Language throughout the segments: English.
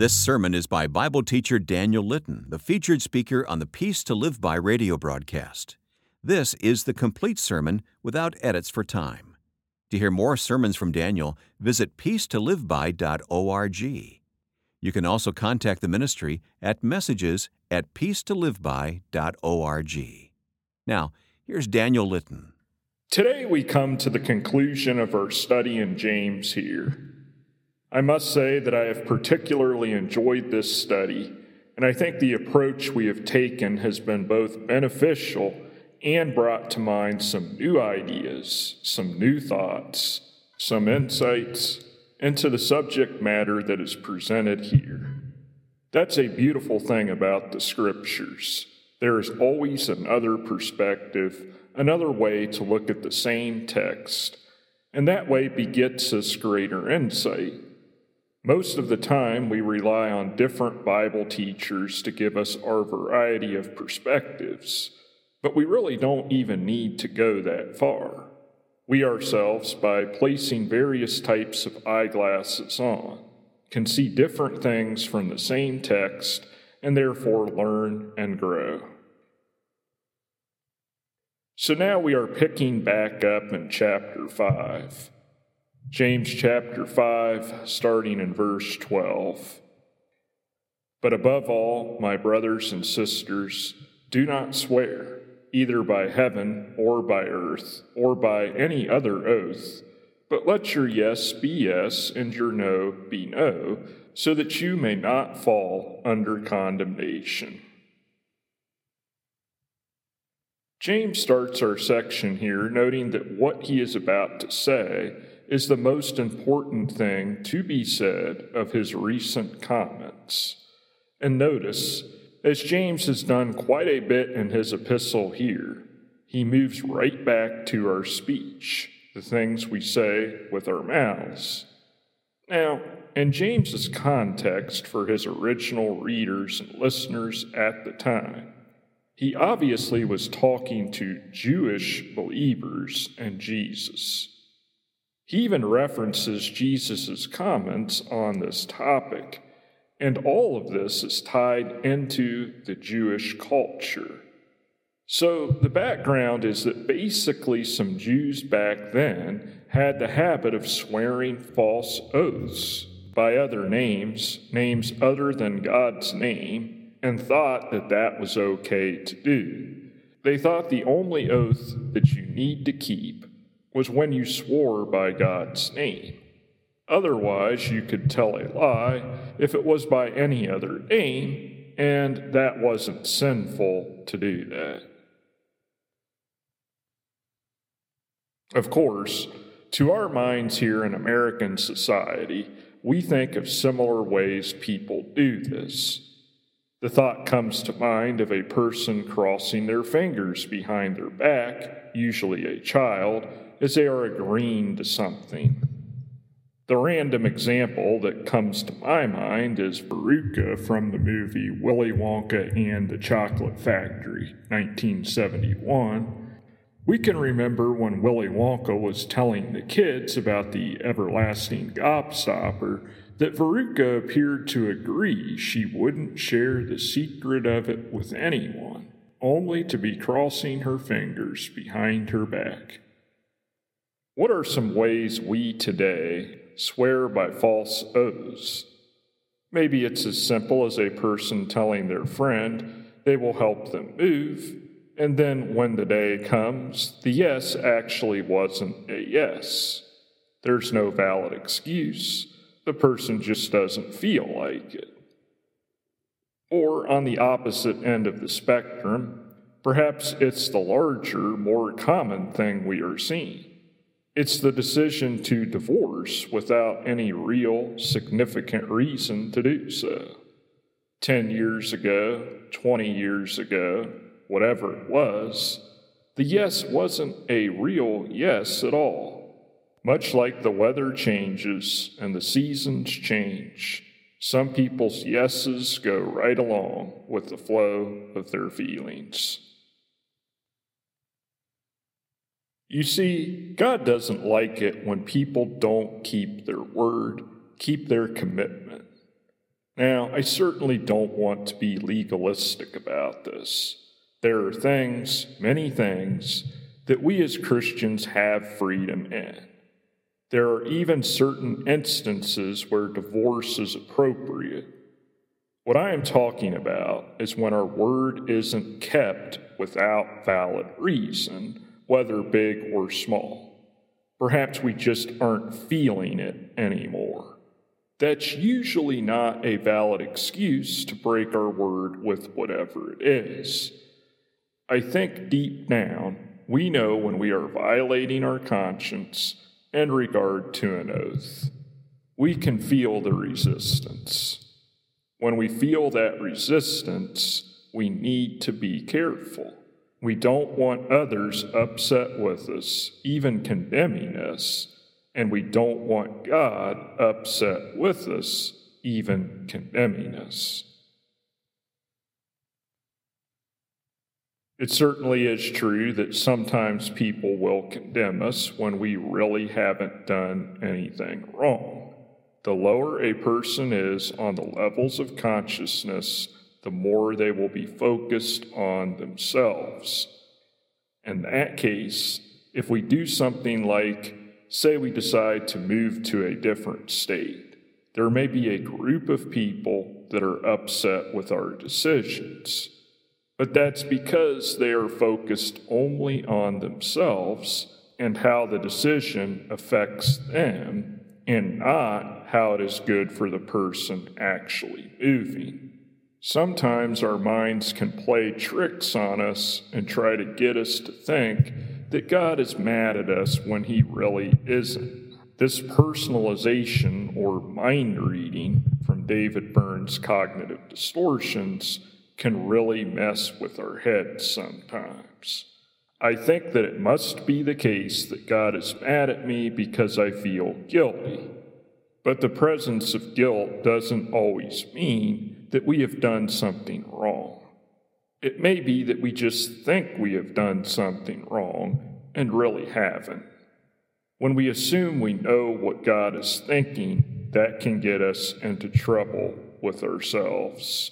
This sermon is by Bible teacher Daniel Litton, the featured speaker on the Peace to Live By radio broadcast. This is the complete sermon without edits for time. To hear more sermons from Daniel, visit peacetoliveby.org. You can also contact the ministry at messages@peacetoliveby.org. Now, here's Daniel Litton. Today we come to the conclusion of our study in James here. I must say that I have particularly enjoyed this study, and I think the approach we have taken has been both beneficial and brought to mind some new ideas, some new thoughts, some insights into the subject matter that is presented here. That's a beautiful thing about the Scriptures. There is always another perspective, another way to look at the same text, and that way begets us greater insight. Most of the time, we rely on different Bible teachers to give us our variety of perspectives, but we really don't even need to go that far. We ourselves, by placing various types of eyeglasses on, can see different things from the same text and therefore learn and grow. So now we are picking back up in chapter 5. James chapter 5, starting in verse 12. But above all, my brothers and sisters, do not swear, either by heaven or by earth, or by any other oath, but let your yes be yes and your no be no, so that you may not fall under condemnation. James starts our section here noting that what he is about to say is the most important thing to be said of his recent comments. And notice, as James has done quite a bit in his epistle here, he moves right back to our speech, the things we say with our mouths. Now, in James's context for his original readers and listeners at the time, he obviously was talking to Jewish believers and Jesus. He even references Jesus' comments on this topic, and all of this is tied into the Jewish culture. So the background is that basically some Jews back then had the habit of swearing false oaths by other names other than God's name, and thought that that was okay to do. They thought the only oath that you need to keep was when you swore by God's name. Otherwise, you could tell a lie if it was by any other name, and that wasn't sinful to do that. Of course, to our minds here in American society, we think of similar ways people do this. The thought comes to mind of a person crossing their fingers behind their back, usually a child, as they are agreeing to something. The random example that comes to my mind is Veruca from the movie Willy Wonka and the Chocolate Factory, 1971. We can remember when Willy Wonka was telling the kids about the everlasting gobstopper that Veruca appeared to agree she wouldn't share the secret of it with anyone, only to be crossing her fingers behind her back. What are some ways we today swear by false oaths? Maybe it's as simple as a person telling their friend they will help them move, and then when the day comes, the yes actually wasn't a yes. There's no valid excuse. The person just doesn't feel like it. Or on the opposite end of the spectrum, perhaps it's the larger, more common thing we are seeing. It's the decision to divorce without any real, significant reason to do so. 10 years ago, 20 years ago, whatever it was, the yes wasn't a real yes at all. Much like the weather changes and the seasons change, some people's yeses go right along with the flow of their feelings. You see, God doesn't like it when people don't keep their word, keep their commitment. Now, I certainly don't want to be legalistic about this. There are things, many things, that we as Christians have freedom in. There are even certain instances where divorce is appropriate. What I am talking about is when our word isn't kept without valid reason, whether big or small. Perhaps we just aren't feeling it anymore. That's usually not a valid excuse to break our word with whatever it is. I think deep down, we know when we are violating our conscience in regard to an oath. We can feel the resistance. When we feel that resistance, we need to be careful. We don't want others upset with us, even condemning us, and we don't want God upset with us, even condemning us. It certainly is true that sometimes people will condemn us when we really haven't done anything wrong. The lower a person is on the levels of consciousness, the more they will be focused on themselves. In that case, if we do something like, say we decide to move to a different state, there may be a group of people that are upset with our decisions. But that's because they are focused only on themselves and how the decision affects them, and not how it is good for the person actually moving. Sometimes our minds can play tricks on us and try to get us to think that God is mad at us when He really isn't. This personalization or mind reading from David Byrne's Cognitive Distortions can really mess with our heads sometimes. I think that it must be the case that God is mad at me because I feel guilty. But the presence of guilt doesn't always mean that we have done something wrong. It may be that we just think we have done something wrong and really haven't. When we assume we know what God is thinking, that can get us into trouble with ourselves.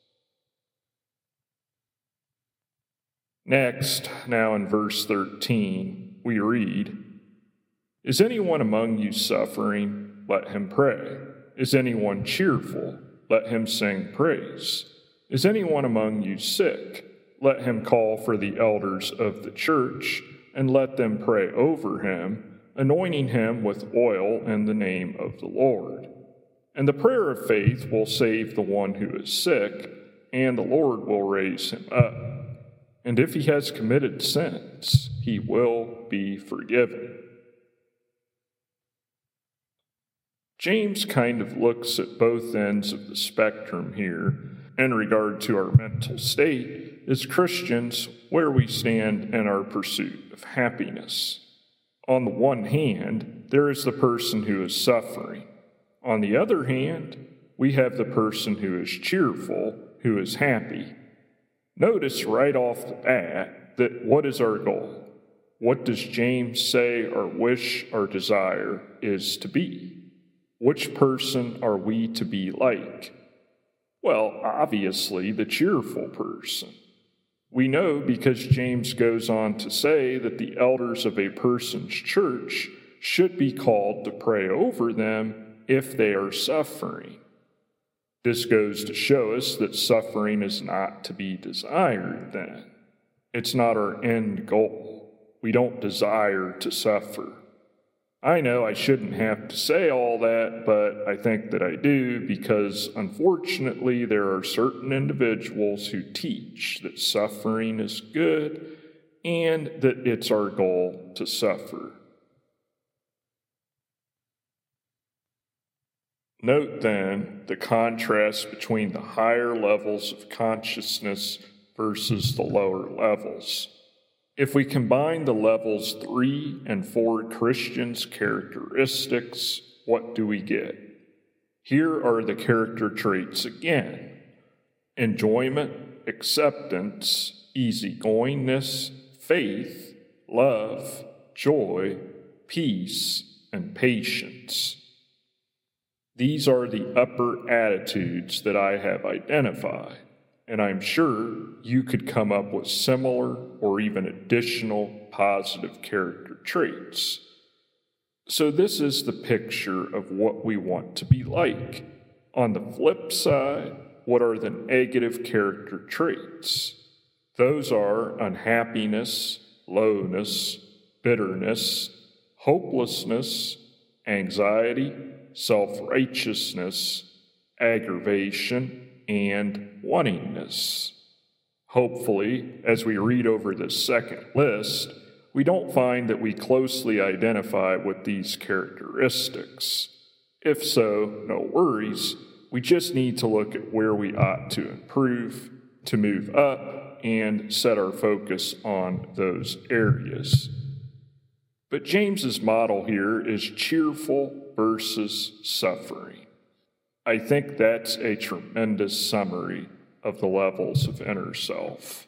Next, now in verse 13, we read, "Is anyone among you suffering? Let him pray. Is anyone cheerful? Let him sing praise. Is anyone among you sick? Let him call for the elders of the church, and let them pray over him, anointing him with oil in the name of the Lord. And the prayer of faith will save the one who is sick, and the Lord will raise him up. And if he has committed sins, he will be forgiven." James kind of looks at both ends of the spectrum here in regard to our mental state as Christians, where we stand in our pursuit of happiness. On the one hand, there is the person who is suffering. On the other hand, we have the person who is cheerful, who is happy. Notice right off the bat that what is our goal? What does James say our wish, our desire is to be? Which person are we to be like? Well, obviously, the cheerful person. We know because James goes on to say that the elders of a person's church should be called to pray over them if they are suffering. This goes to show us that suffering is not to be desired then. It's not our end goal. We don't desire to suffer. I know I shouldn't have to say all that, but I think that I do because, unfortunately, there are certain individuals who teach that suffering is good and that it's our goal to suffer. Note, then, the contrast between the higher levels of consciousness versus the lower levels. If we combine the levels 3 and 4 Christians' characteristics, what do we get? Here are the character traits again: enjoyment, acceptance, easygoingness, faith, love, joy, peace, and patience. These are the upper attitudes that I have identified, and I'm sure you could come up with similar or even additional positive character traits. So this is the picture of what we want to be like. On the flip side, what are the negative character traits? Those are unhappiness, lowness, bitterness, hopelessness, anxiety, self-righteousness, aggravation, and wantingness. Hopefully, as we read over this second list, we don't find that we closely identify with these characteristics. If so, no worries. We just need to look at where we ought to improve, to move up, and set our focus on those areas. But James's model here is cheerful versus suffering. I think that's a tremendous summary of the levels of inner self.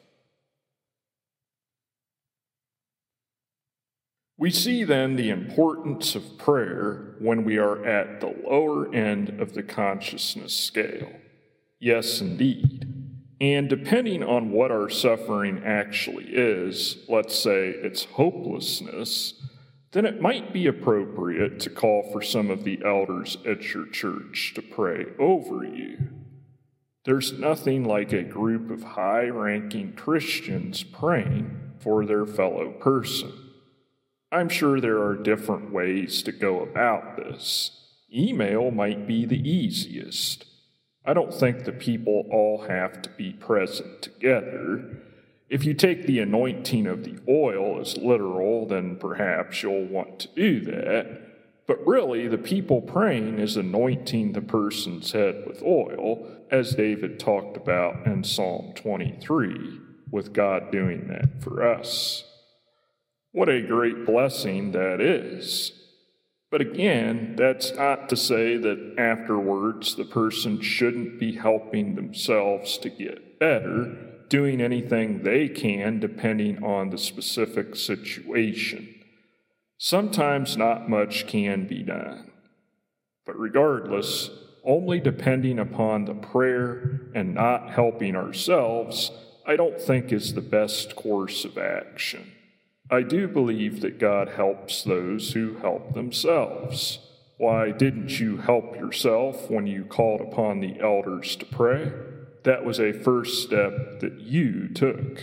We see then the importance of prayer when we are at the lower end of the consciousness scale. Yes, indeed. And depending on what our suffering actually is, let's say it's hopelessness, then it might be appropriate to call for some of the elders at your church to pray over you. There's nothing like a group of high-ranking Christians praying for their fellow person. I'm sure there are different ways to go about this. Email might be the easiest. I don't think the people all have to be present together. If you take the anointing of the oil as literal, then perhaps you'll want to do that. But really, the people praying is anointing the person's head with oil, as David talked about in Psalm 23, with God doing that for us. What a great blessing that is. But again, that's not to say that afterwards the person shouldn't be helping themselves to get better, doing anything they can depending on the specific situation. Sometimes not much can be done. But regardless, only depending upon the prayer and not helping ourselves, I don't think is the best course of action. I do believe that God helps those who help themselves. Why didn't you help yourself when you called upon the elders to pray? That was a first step that you took.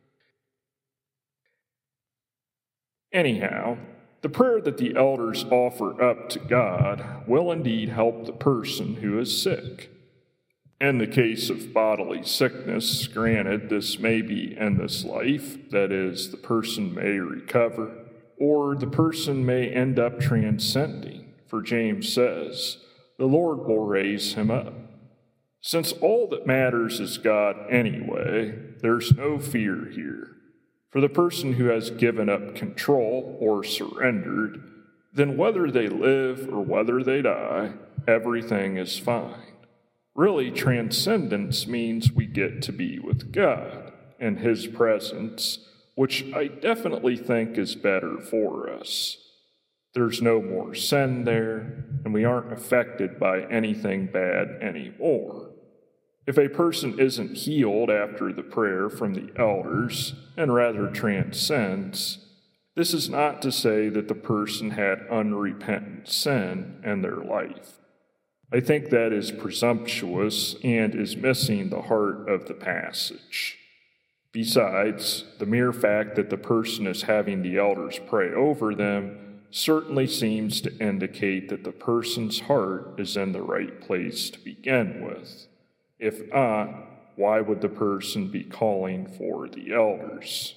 Anyhow, the prayer that the elders offer up to God will indeed help the person who is sick. In the case of bodily sickness, granted, this may be in this life, that is, the person may recover, or the person may end up transcending, for James says, the Lord will raise him up. Since all that matters is God anyway, there's no fear here. For the person who has given up control or surrendered, then whether they live or whether they die, everything is fine. Really, transcendence means we get to be with God and His presence, which I definitely think is better for us. There's no more sin there, and we aren't affected by anything bad anymore. If a person isn't healed after the prayer from the elders, and rather transcends, this is not to say that the person had unrepentant sin in their life. I think that is presumptuous and is missing the heart of the passage. Besides, the mere fact that the person is having the elders pray over them certainly seems to indicate that the person's heart is in the right place to begin with. If not, why would the person be calling for the elders?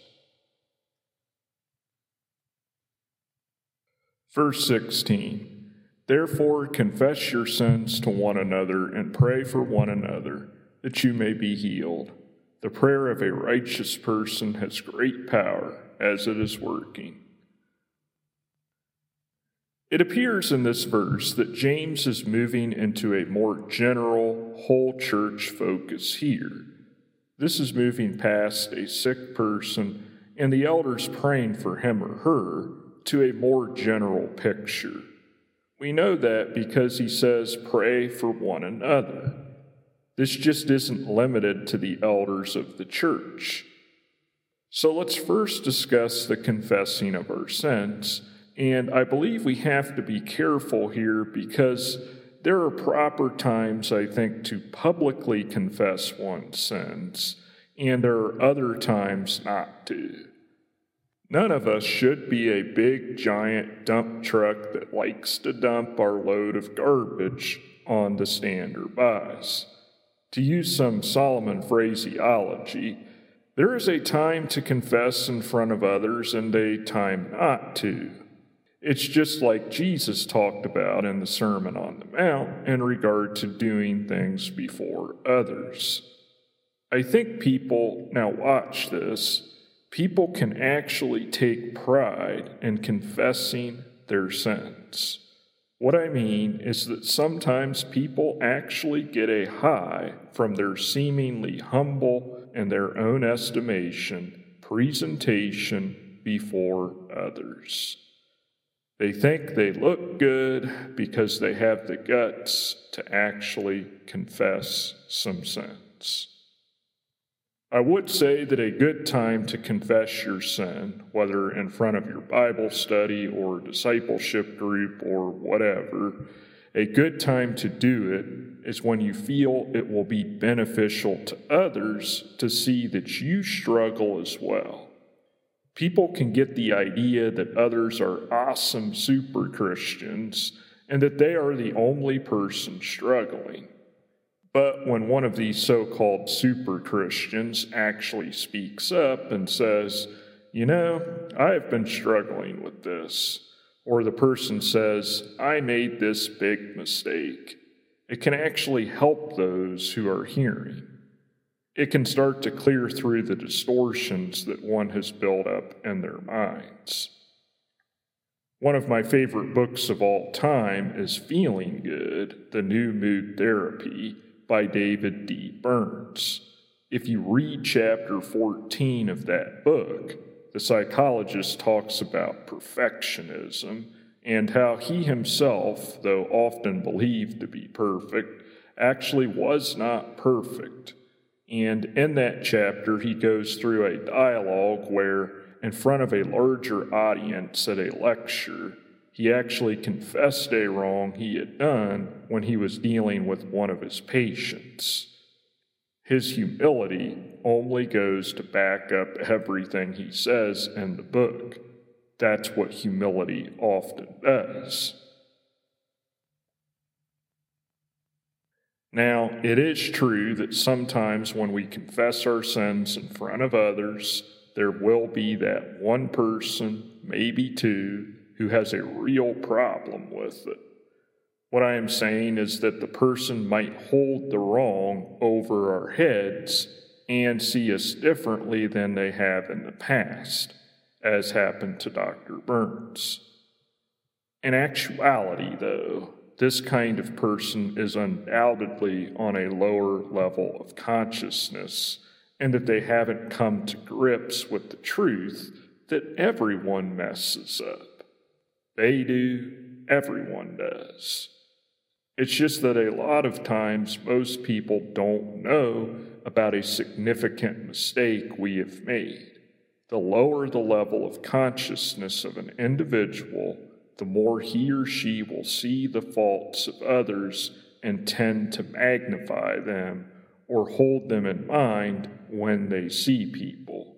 Verse 16. Therefore, confess your sins to one another and pray for one another, that you may be healed. The prayer of a righteous person has great power as it is working. It appears in this verse that James is moving into a more general, whole church focus here. This is moving past a sick person and the elders praying for him or her to a more general picture. We know that because he says, pray for one another. This just isn't limited to the elders of the church. So let's first discuss the confessing of our sins, and I believe we have to be careful here because there are proper times, I think, to publicly confess one's sins, and there are other times not to. None of us should be a big, giant dump truck that likes to dump our load of garbage on the stand-bys. To use some Solomon phraseology, there is a time to confess in front of others and a time not to. It's just like Jesus talked about in the Sermon on the Mount in regard to doing things before others. I think people, now watch this, people can actually take pride in confessing their sins. What I mean is that sometimes people actually get a high from their seemingly humble, in their own estimation, presentation before others. They think they look good because they have the guts to actually confess some sins. I would say that a good time to confess your sin, whether in front of your Bible study or discipleship group or whatever, a good time to do it is when you feel it will be beneficial to others to see that you struggle as well. People can get the idea that others are awesome super Christians and that they are the only person struggling. But when one of these so-called super Christians actually speaks up and says, I have been struggling with this, or the person says, I made this big mistake, it can actually help those who are hearing. It can start to clear through the distortions that one has built up in their minds. One of my favorite books of all time is Feeling Good, The New Mood Therapy, by David D. Burns. If you read chapter 14 of that book, the psychologist talks about perfectionism and how he himself, though often believed to be perfect, actually was not perfect. And in that chapter, he goes through a dialogue where, in front of a larger audience at a lecture, he actually confessed a wrong he had done when he was dealing with one of his patients. His humility only goes to back up everything he says in the book. That's what humility often does. Now, it is true that sometimes when we confess our sins in front of others, there will be that one person, maybe two, who has a real problem with it. What I am saying is that the person might hold the wrong over our heads and see us differently than they have in the past, as happened to Dr. Burns. In actuality, though, this kind of person is undoubtedly on a lower level of consciousness, and that they haven't come to grips with the truth that everyone messes up. They do, everyone does. It's just that a lot of times most people don't know about a significant mistake we have made. The lower the level of consciousness of an individual, the more he or she will see the faults of others and tend to magnify them or hold them in mind when they see people.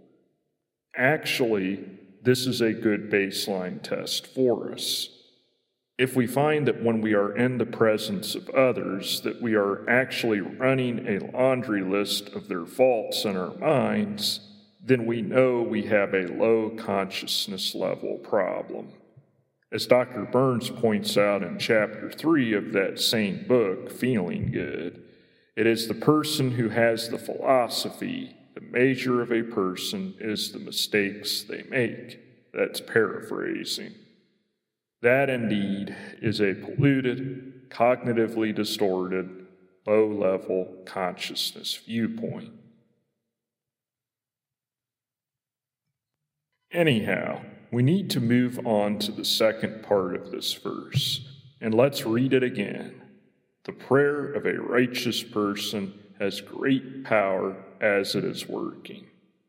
Actually, this is a good baseline test for us. If we find that when we are in the presence of others that we are actually running a laundry list of their faults in our minds, then we know we have a low consciousness level problem. As Dr. Burns points out in chapter 3 of that same book, Feeling Good, it is the person who has the philosophy, the measure of a person is the mistakes they make. That's paraphrasing. That indeed is a polluted, cognitively distorted, low-level consciousness viewpoint. Anyhow, we need to move on to the second part of this verse. And let's read it again. The prayer of a righteous person has great power as it is working.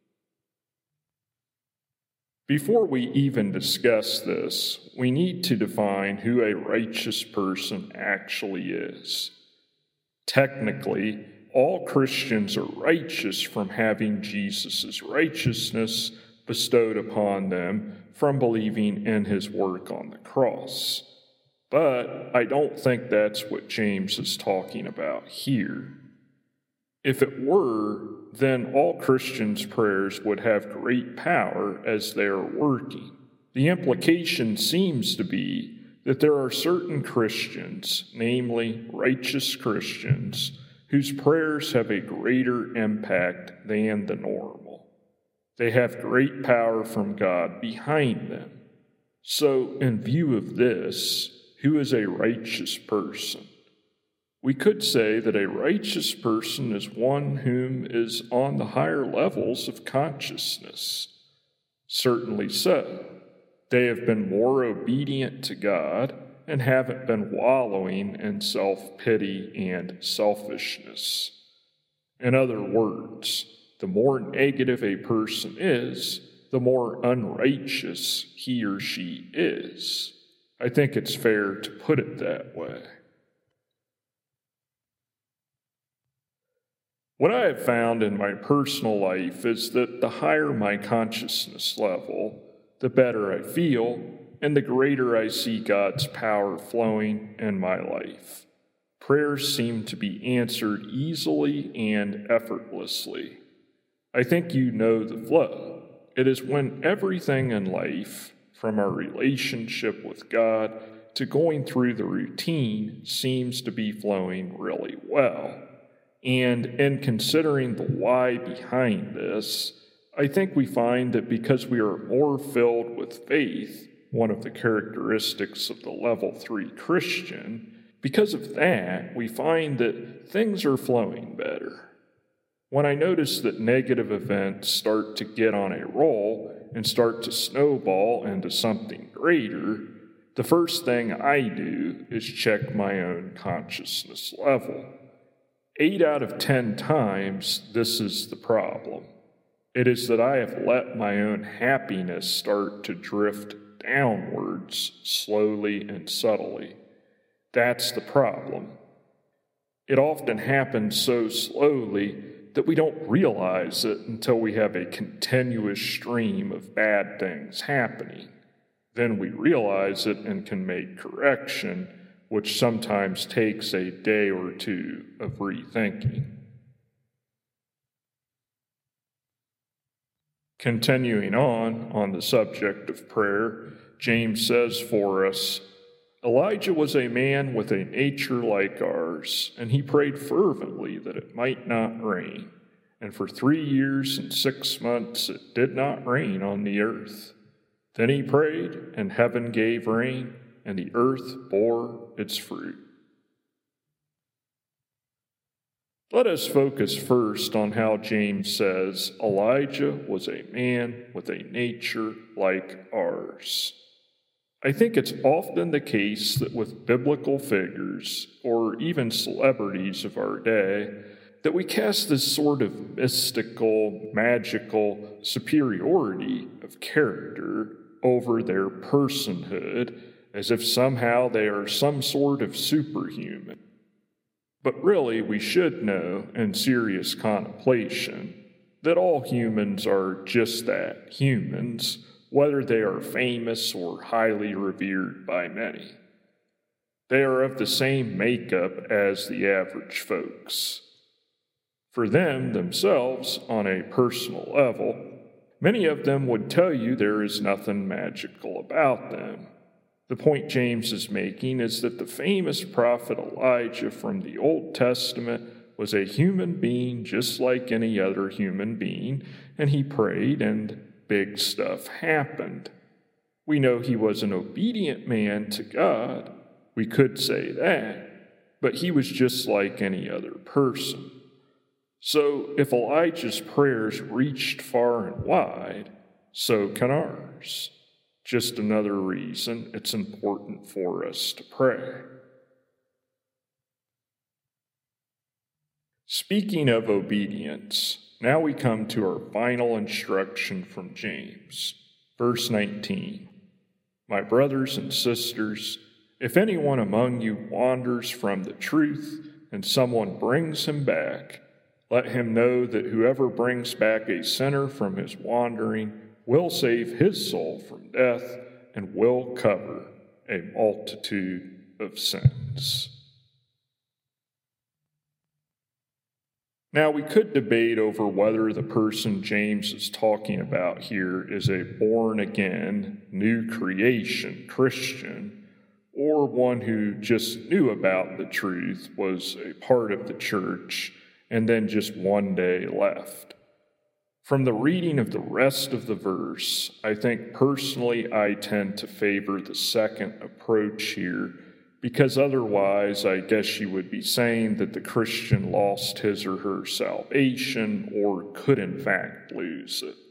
Before we even discuss this, we need to define who a righteous person actually is. Technically, all Christians are righteous from having Jesus' righteousness bestowed upon them from believing in his work on the cross. But I don't think that's what James is talking about here. If it were, then all Christians' prayers would have great power as they are working. The implication seems to be that there are certain Christians, namely righteous Christians, whose prayers have a greater impact than the normal. They have great power from God behind them. So, in view of this, who is a righteous person? We could say that a righteous person is one whom is on the higher levels of consciousness. Certainly so. They have been more obedient to God and haven't been wallowing in self-pity and selfishness. In other words, the more negative a person is, the more unrighteous he or she is. I think it's fair to put it that way. What I have found in my personal life is that the higher my consciousness level, the better I feel, and the greater I see God's power flowing in my life. Prayers seem to be answered easily and effortlessly. I think you know the flow. It is when everything in life, from our relationship with God to going through the routine, seems to be flowing really well. And in considering the why behind this, I think we find that because we are more filled with faith, one of the characteristics of the level 3 Christian, because of that, we find that things are flowing better. When I notice that negative events start to get on a roll and start to snowball into something greater, the first thing I do is check my own consciousness level. 8 out of 10 times, this is the problem. It is that I have let my own happiness start to drift downwards slowly and subtly. That's the problem. It often happens so slowly that we don't realize it until we have a continuous stream of bad things happening. Then we realize it and can make correction, which sometimes takes a day or two of rethinking. Continuing on the subject of prayer, James says for us, Elijah was a man with a nature like ours, and he prayed fervently that it might not rain. And for 3 years and 6 months it did not rain on the earth. Then he prayed, and heaven gave rain, and the earth bore its fruit. Let us focus first on how James says Elijah was a man with a nature like ours. I think it's often the case that with biblical figures, or even celebrities of our day, that we cast this sort of mystical, magical superiority of character over their personhood, as if somehow they are some sort of superhuman. But really, we should know, in serious contemplation, that all humans are just that, humans, whether they are famous or highly revered by many. They are of the same makeup as the average folks. For them themselves, on a personal level, many of them would tell you there is nothing magical about them. The point James is making is that the famous prophet Elijah from the Old Testament was a human being just like any other human being, and he prayed and big stuff happened. We know he was an obedient man to God. We could say that, but he was just like any other person. So if Elijah's prayers reached far and wide, so can ours. Just another reason it's important for us to pray. Speaking of obedience, now we come to our final instruction from James. Verse 19, My brothers and sisters, if anyone among you wanders from the truth and someone brings him back, let him know that whoever brings back a sinner from his wandering will save his soul from death and will cover a multitude of sins. Now, we could debate over whether the person James is talking about here is a born-again, new creation Christian, or one who just knew about the truth, was a part of the church, and then just one day left. From the reading of the rest of the verse, I think personally I tend to favor the second approach here, because otherwise I guess you would be saying that the Christian lost his or her salvation or could in fact lose it.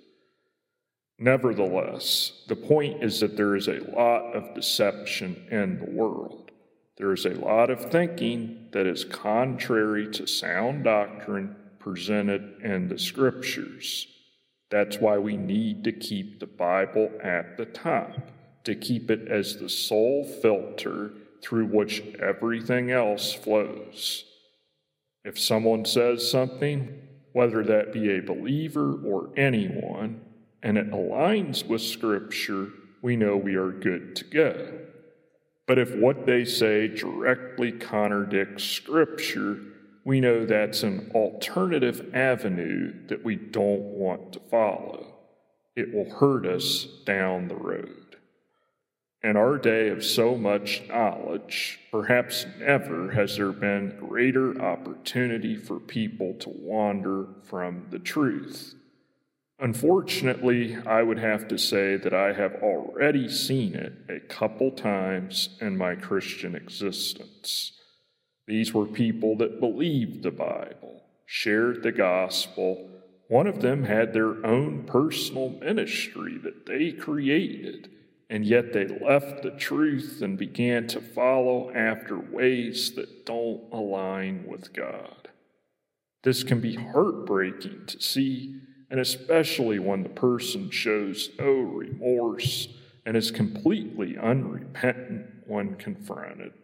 Nevertheless, the point is that there is a lot of deception in the world. There is a lot of thinking that is contrary to sound doctrine presented in the Scriptures. That's why we need to keep the Bible at the top, to keep it as the sole filter through which everything else flows. If someone says something, whether that be a believer or anyone, and it aligns with Scripture, we know we are good to go. But if what they say directly contradicts Scripture, we know that's an alternative avenue that we don't want to follow. It will hurt us down the road. In our day of so much knowledge, perhaps never has there been greater opportunity for people to wander from the truth. Unfortunately, I would have to say that I have already seen it a couple times in my Christian existence. These were people that believed the Bible, shared the gospel. One of them had their own personal ministry that they created, and yet they left the truth and began to follow after ways that don't align with God. This can be heartbreaking to see, and especially when the person shows no remorse and is completely unrepentant when confronted.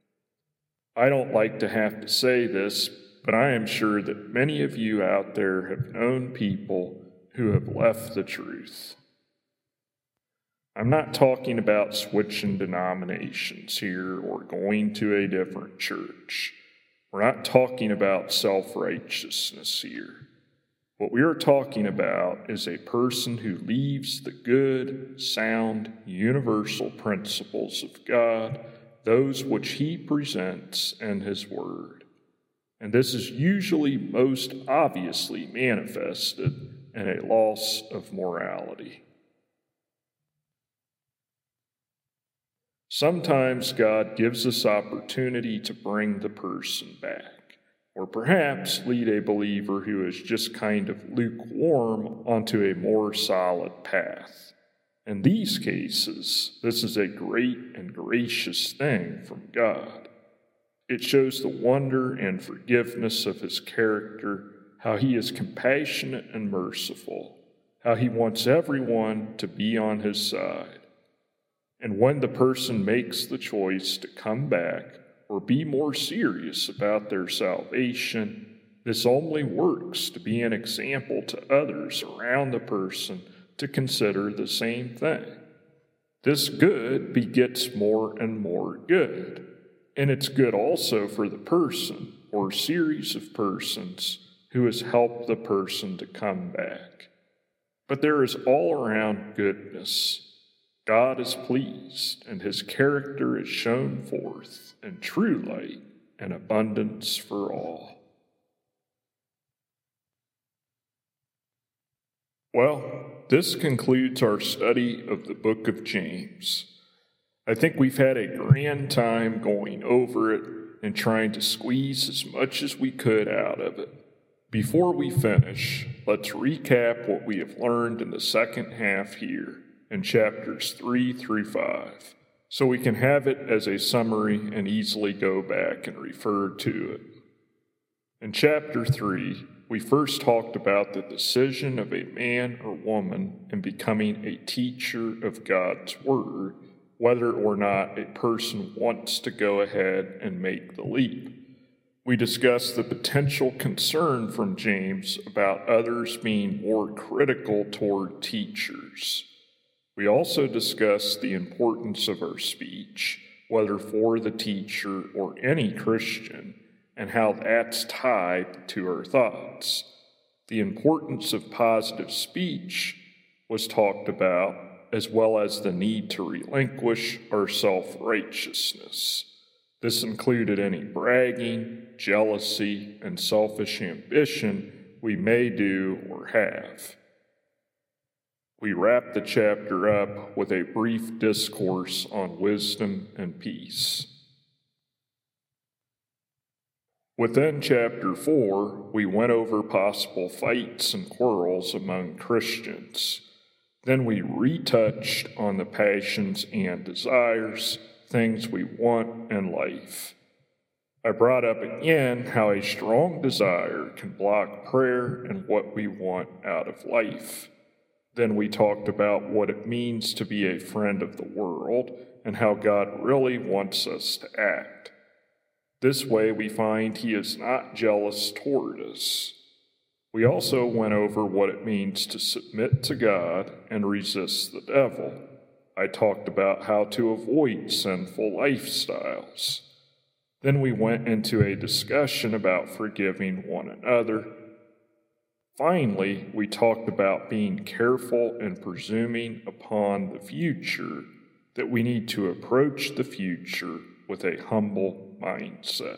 I don't like to have to say this, but I am sure that many of you out there have known people who have left the truth. I'm not talking about switching denominations here or going to a different church. We're not talking about self-righteousness here. What we are talking about is a person who leaves the good, sound, universal principles of God, those which He presents in His Word. And this is usually most obviously manifested in a loss of morality. Sometimes God gives us opportunity to bring the person back, or perhaps lead a believer who is just kind of lukewarm onto a more solid path. In these cases, this is a great and gracious thing from God. It shows the wonder and forgiveness of His character, how He is compassionate and merciful, how He wants everyone to be on His side. And when the person makes the choice to come back or be more serious about their salvation, this only works to be an example to others around the person to consider the same thing. This good begets more and more good, and it's good also for the person or series of persons who has helped the person to come back. But there is all-around goodness. God is pleased, and His character is shown forth in true light and abundance for all. Well, this concludes our study of the book of James. I think we've had a grand time going over it and trying to squeeze as much as we could out of it. Before we finish, let's recap what we have learned in the second half here in chapters 3 through 5, so we can have it as a summary and easily go back and refer to it. In chapter 3, we first talked about the decision of a man or woman in becoming a teacher of God's Word, whether or not a person wants to go ahead and make the leap. We discussed the potential concern from James about others being more critical toward teachers. We also discussed the importance of our speech, whether for the teacher or any Christian, and how that's tied to our thoughts. The importance of positive speech was talked about, as well as the need to relinquish our self-righteousness. This included any bragging, jealousy, and selfish ambition we may do or have. We wrapped the chapter up with a brief discourse on wisdom and peace. Within chapter 4, we went over possible fights and quarrels among Christians. Then we retouched on the passions and desires, things we want in life. I brought up again how a strong desire can block prayer and what we want out of life. Then we talked about what it means to be a friend of the world and how God really wants us to act. This way we find He is not jealous toward us. We also went over what it means to submit to God and resist the devil. I talked about how to avoid sinful lifestyles. Then we went into a discussion about forgiving one another. Finally, we talked about being careful and presuming upon the future, that we need to approach the future with a humble mindset.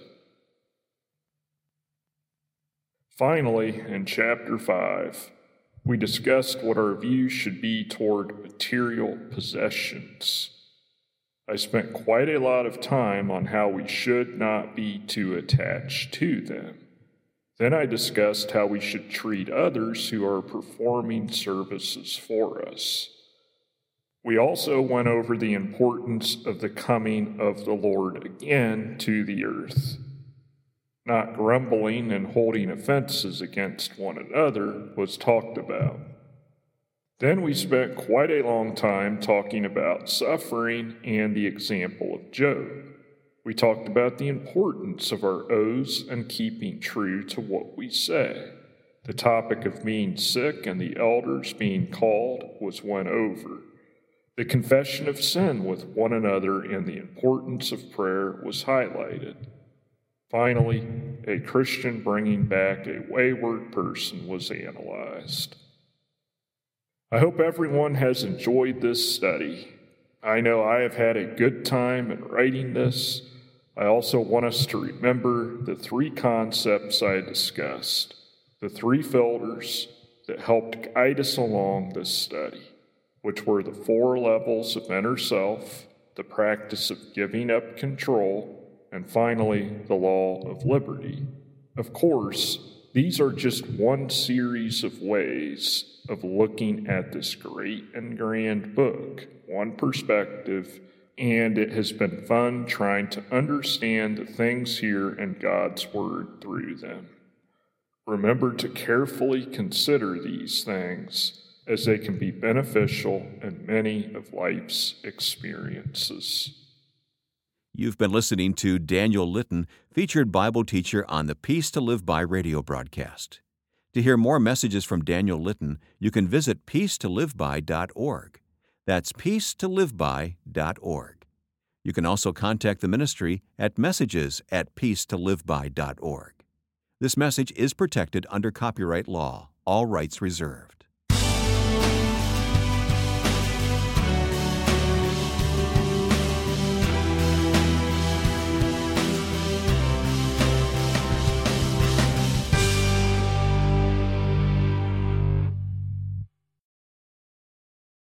Finally, in chapter 5, we discussed what our view should be toward material possessions. I spent quite a lot of time on how we should not be too attached to them. Then I discussed how we should treat others who are performing services for us. We also went over the importance of the coming of the Lord again to the earth. Not grumbling and holding offenses against one another was talked about. Then we spent quite a long time talking about suffering and the example of Job. We talked about the importance of our oaths and keeping true to what we say. The topic of being sick and the elders being called was went over. The confession of sin with one another and the importance of prayer was highlighted. Finally, a Christian bringing back a wayward person was analyzed. I hope everyone has enjoyed this study. I know I have had a good time in writing this. I also want us to remember the 3 concepts I discussed, the 3 filters that helped guide us along this study, which were the 4 levels of inner self, the practice of giving up control, and finally, the law of liberty. Of course, these are just one series of ways of looking at this great and grand book, one perspective, and it has been fun trying to understand the things here in God's Word through them. Remember to carefully consider these things, as they can be beneficial in many of life's experiences. You've been listening to Daniel Litton, featured Bible teacher on the Peace to Live By radio broadcast. To hear more messages from Daniel Litton, you can visit peacetoliveby.org. That's peacetoliveby.org. You can also contact the ministry at messages@peacetoliveby.org. This message is protected under copyright law, all rights reserved.